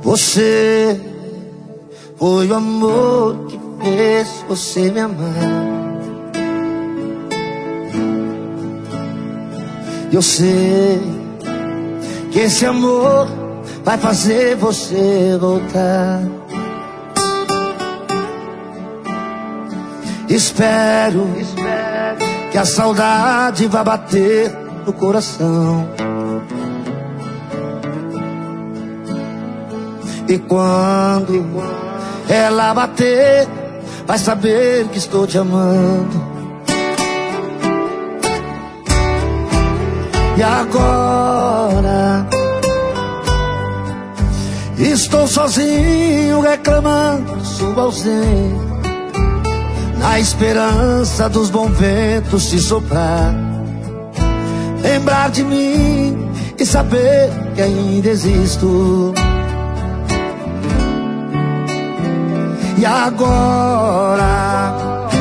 Você foi o amor que fez você me amar. Eu sei que esse amor vai fazer você voltar. Espero que a saudade vá bater no coração. E quando ela bater, vai saber que estou te amando. E agora estou sozinho reclamando sua ausência, na esperança dos bons ventos se soprar, lembrar de mim e saber que ainda existo. E agora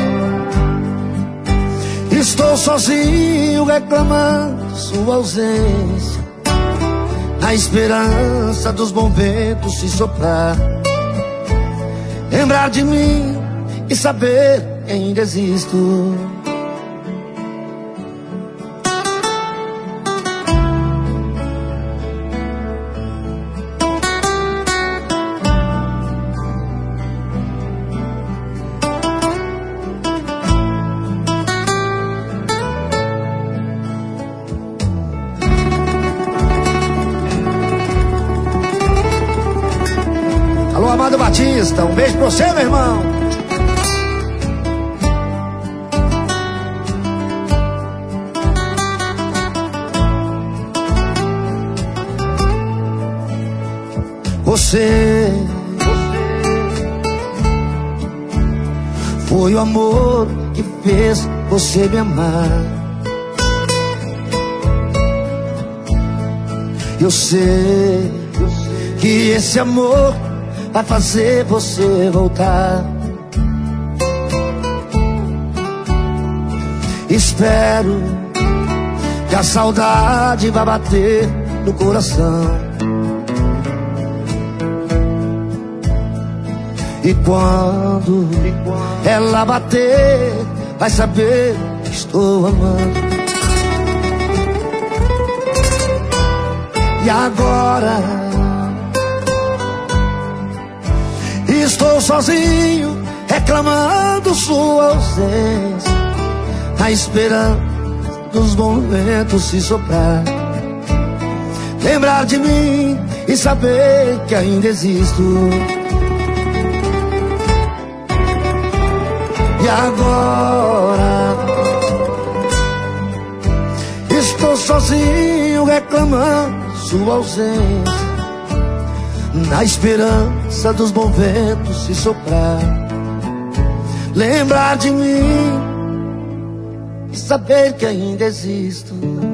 estou sozinho reclamando sua ausência, na esperança dos bons ventos se soprar, lembrar de mim e saber que ainda existo. Alô, Amado Batista, um beijo pra você, meu irmão. Você foi o amor que fez você me amar. Eu sei que esse amor vai fazer você voltar. Espero que a saudade vá bater no coração. E quando ela bater, vai saber que estou amando. E agora estou sozinho reclamando sua ausência, na esperança dos momentos se soprar, lembrar de mim e saber que ainda existo. E agora estou sozinho reclamando sua ausência, na esperança dos bons ventos se soprar, lembrar de mim e saber que ainda existo.